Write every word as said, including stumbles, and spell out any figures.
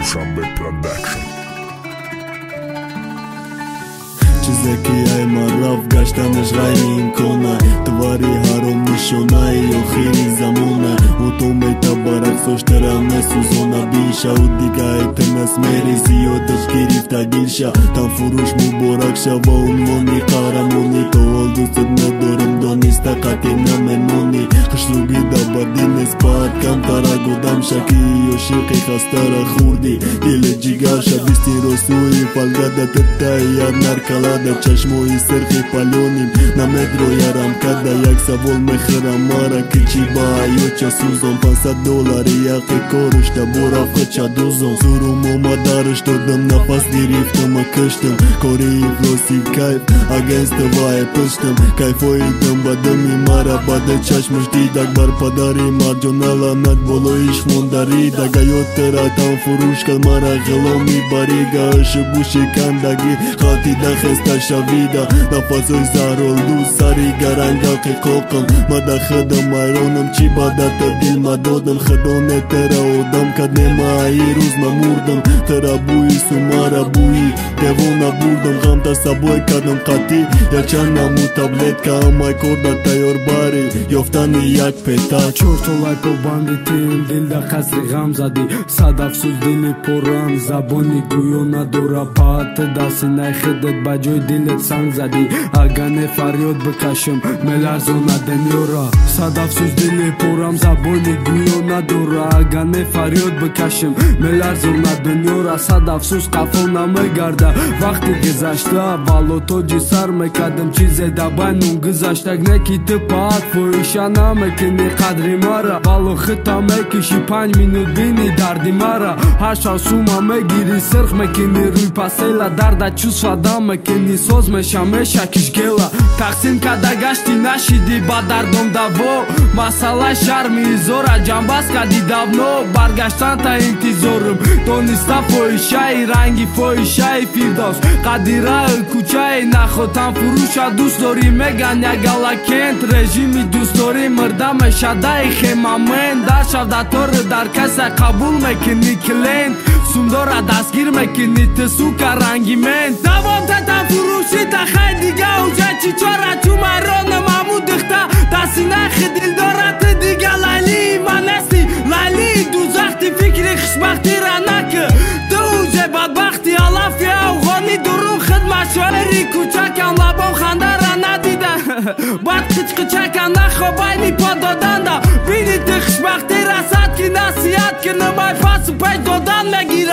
Dushanbe Production. Çizeki ayma raf gaçtanış gayrin kona Tvari harom nishonai o khiri zamona Utome tabarak soshtara mesu zona bisha Udiga etnas meri ziyodash girifta gilsha Tam furush muborak shava unmoni qaramoni To oldu sed nadorim donista qatina memoni Khshlugi da badine spat kam tara godam shaki Yoshiki khastara khurdi Dile jigasha bistin rosui falgada tettaya narkala Da чашмои серхи палёним на метро ярам када як савол мехра мара кичи ба ёча сузон пансад доллари яқи корушта борав хача дузон сурумома дарыш додам нафас гирифтама кыштым кори iflosiv кайф агентствае пыштым кайфоидам бадами мара бада чашмыш дидак бар падари марҷонала над боло иш мондари дага ёттера там фурӯшкал мара ғиломи барига ышы буши кандаги хатида хеста Shavida da fasoy zarol du sari garanga ki qoqam mada khadam ayronam chi badata dil madodam khadone tera odam kadne mai ruz mamurdam tera bui sumara bui devona burdam gam ta saboy kadam qati ya chana mu tabletka amay korda tayor bari yoftani yak peta chortolay ko banditim dilda qasri gam zadi sadafsuz dili poram zaboni guyona dora pat dasinay khidet bajoy دلت سنگ زدی اگه فریاد بکشم ملرزون دنیورا صد افسوس دل پرم زبانی گویو نداره اگه فریاد بکشم ملرزون دنیورا صد افسوس قفل نمیگرده وقتی گذشته والو تو جی سر میکدم چیز دبانون گذشتگ نکی تپات فویشا نمیکنی قدری مرا والو خطا میکشی پنج مینوت بینی دردی مرا هر شاسوما میگیری سرخ میکنی روی پسیلا درد چوس فدا میکنی سوز мешаме шакишгела тақсим када гашти нашиди ба дардом даво масъала шарми изора ҷанбас кади давно баргаштан та интизорум дониста фоҳишаи ранги фоҳишаи фирдос қадираи кӯчаи нахотан фурӯша дӯст дорӣ меган ягалакент режими дӯстдорӣ мирда мешадаи хемамен дар шавдатори дар каса қабул мекини клиент сумдора дастгир мекини тесука рангимент давом татан фурӯши тахай дига уҷа чӣ чора чумаронам аму дихта дастина хидил дорад дига лайли манасти лайли дузахти фикри хушбахтира наки ту уҷа бадбахти алафи афғони дурун хидматшоери кӯчакам лабом хандара надида бад қичқичакам нахобайни пододанда бини ти хушбахти расад ки насиҳат ки намай пасу пеш додан мегира